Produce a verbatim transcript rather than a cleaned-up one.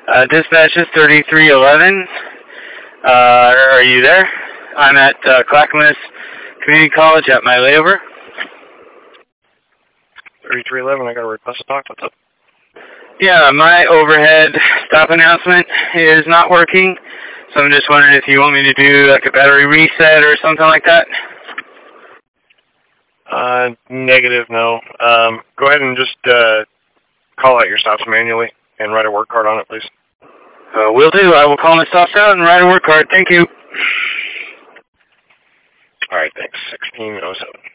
Uh, dispatch is thirty-three eleven. Uh, are you there? I'm at uh, Clackamas Community College at my layover. thirty-three eleven, I got a request to talk. What's up? Yeah, my overhead stop announcement is not working, so I'm just wondering if you want me to do like a battery reset or something like that. Uh, negative, no. Um, go ahead and just uh, call out your stops manually and write a work card on it, please. Uh, will do. I will call my stops out and write a work card. Thank you. All right, thanks. sixteen oh seven.